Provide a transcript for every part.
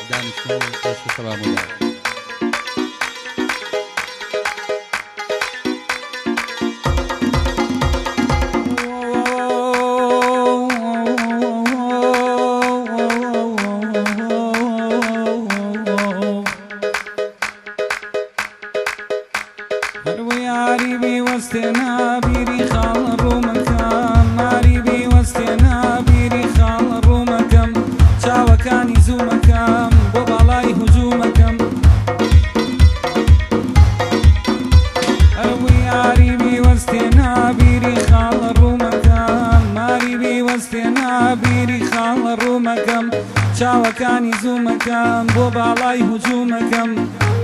دانیشتوو پێشکەشە بامۆدا. چاوەکانی زوومەکەم بۆ باڵای هجوومەکەم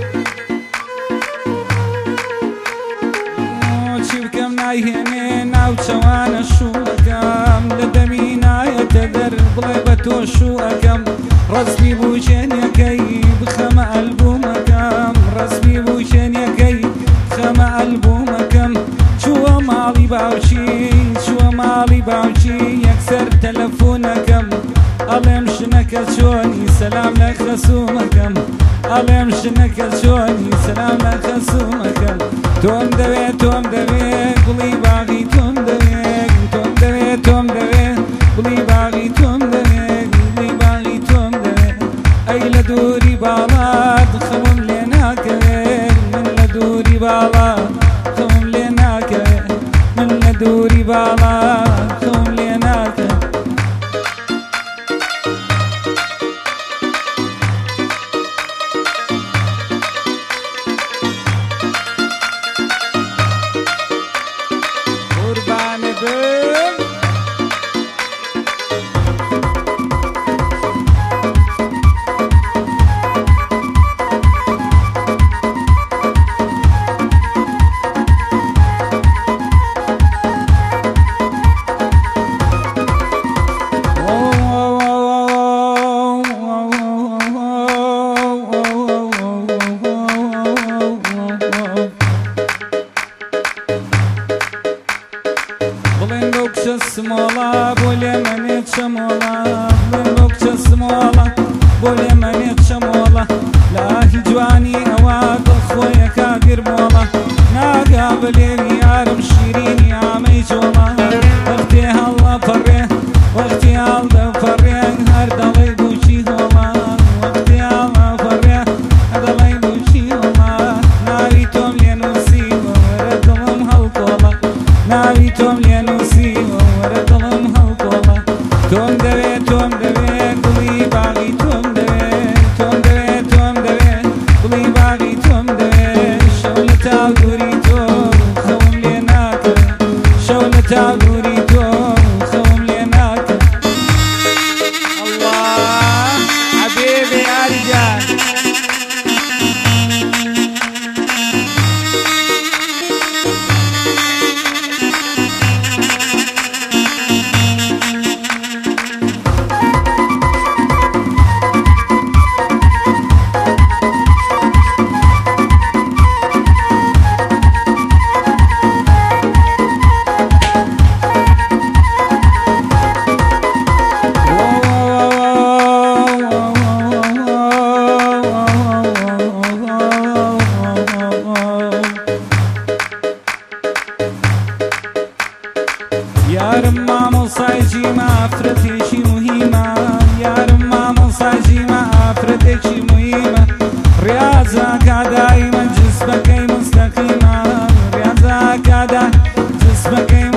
چی بکەم نایهێنێ ناوچەوانە شووەکەم لە دەمی نایەتە دەر بڵێ بە تۆ شووەکەم ڕەسمی بوو شوێنەکەی بخەمە ئەلبوومەکەم ڕەسمی بوو شوێنەکەی بخەمە ئەلبوومەکەم چووە ماڵی باوچی یەکسەر تەلەفۆنەکەم ئەڵێم شنەکە چۆنی سەلام لە خەسوومەکەم ئەڵێم شنەکە چۆنی سەلام لە خەسوومەکەم تۆم دەوێت گوڵی باغی تۆم دەوێت گوڵی باغی تۆم دەوێت گوڵی باغی تۆم دەوێت ئەی لە دووری باڵات خەمم لێ ناکەوێت من لە دووری باڵات خەمم لێ ناکەوێت من لە دووری باڵات خەمم لێ ناکەوێت سمۆڵە بۆ لێ منێت شەمۆڵە بڵێن بۆ کچە سمۆڵە بۆ لێ منێت شەمۆڵە لاهی جوانی ئەوە دڵخۆیە کاگر مۆڵە ناگا بلێوی یارم شیرینی ئامەی جۆڵە وەختێ هەڵە پەڕێ وەختی هەڵدەپەڕێ هەر دەڵێ بووچی هۆڵە وەختی هەڵە پەڕێ هەر دەڵێ بووچی هۆڵە ناوی تۆم لێ نووسیوە وەرە دڵم هەڵکۆڵە ناوی تۆم لێ نووسیوە وەرە دڵم هەڵکۆڵە تۆم دەوێت گوڵی باغی تۆم دەوێت گوڵی باغی تۆم دەوێت شەو لە تاو دووری تۆ خەوم لێ ناکەوێت شەو لە تاو دووری تۆ خەوم لێ ناکەوێت ئەڵڵا حەبیبی یاریجان یارم مامۆسایجی ئافرەتێکی موهیمە یارم مامۆسایجی ئافرەتێکی موهیمە ڕیاضەکە دایمە جسمەکەی مستەقیمە ڕیاضەکە جسمەکەی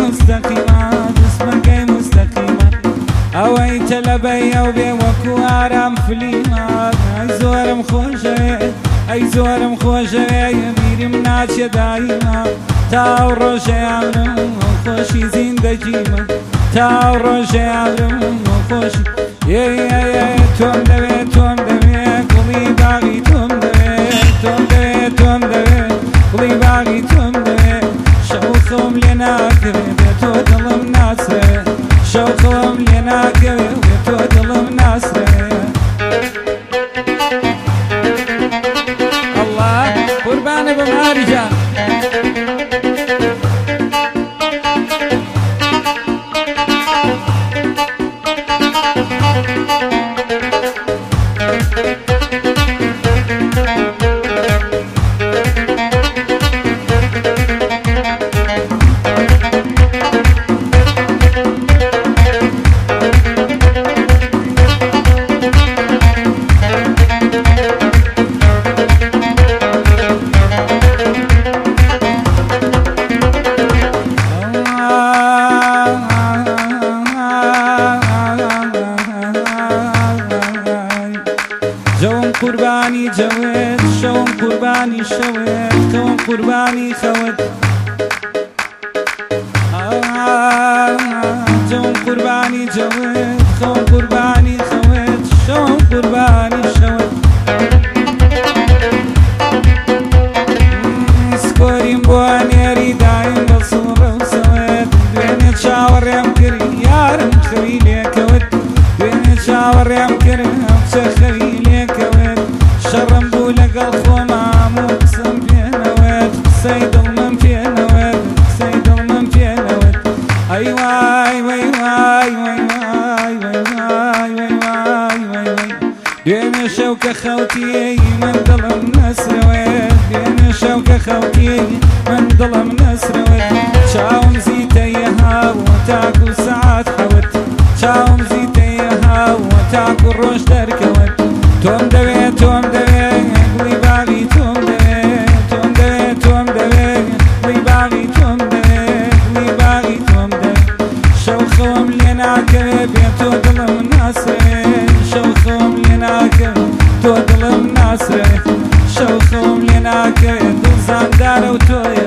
مستەقیمە ئەوەی تەلەبەی ئەو بێ وەکو ئارام فلیمە ئەی زۆرم خۆشەوێ بیرم ناچێ دایمە تاو ڕۆژەیانم خۆشی زیندەگیمە تاو ڕۆژەیانم خۆشی تۆم دەوێت گوڵی باغی تۆم دەوێت گوڵی باغی تۆم دەوێت شەو خەوم لێ ناکەوێت بێ تۆ دڵم ناسرێت شەو خەوم لێ ناکەوێت بێ تۆ دڵم ناسرێت ئەڵڵا قوربانە بەم هاریجان قوربانی جەوێت شەوم قوربانی شەوێت خەوم قوربانی خەوت جەوم قوربانی جەوێت خەوم قوربانی خەوت شەوم قوربانی شەوت سکۆریم بۆ نێری دایم بە سوڕە و سەوێت دوێنێ چاوەڕێم کرد یارم خەوی لێکەوت دوێنێ چاوەڕێم کرد ئەوچە خەوی لێکەوێت شەڕم بوو لەگەڵ خۆمام و قسەم پێنەوێت قسەی دڵمم پێنەوێت قسەی دڵمم پێنەوێت ئەی وای وای وای وای وای وای وای وای وای وای وای دوێنێ شەو کە خەوتی من دڵم نەسرەوێت دوێنێ شەو کە خەوتی من دڵم نەسرەوێت چاوم زیتەیە هاوە تاکو سەعات حەوت چاوم زیتەیە هاوە تاکو ڕۆژ دەرکەوت تۆم دەوێت تۆم دەوێت گوڵی باغی تۆم دەوێت تۆم دەوێت تۆم دەوێت گوڵی باغی تۆم دەوێت گوڵی باغی تۆم دەوێت شەو خەوم لێ ناکەوێت بێ تۆ دڵم ناسرێت شەو خەوم لێ ناکەوێت تۆ دڵم ناسرێت شەو خەوم لێ ناکەوێت دڵ زاندارە و تۆیە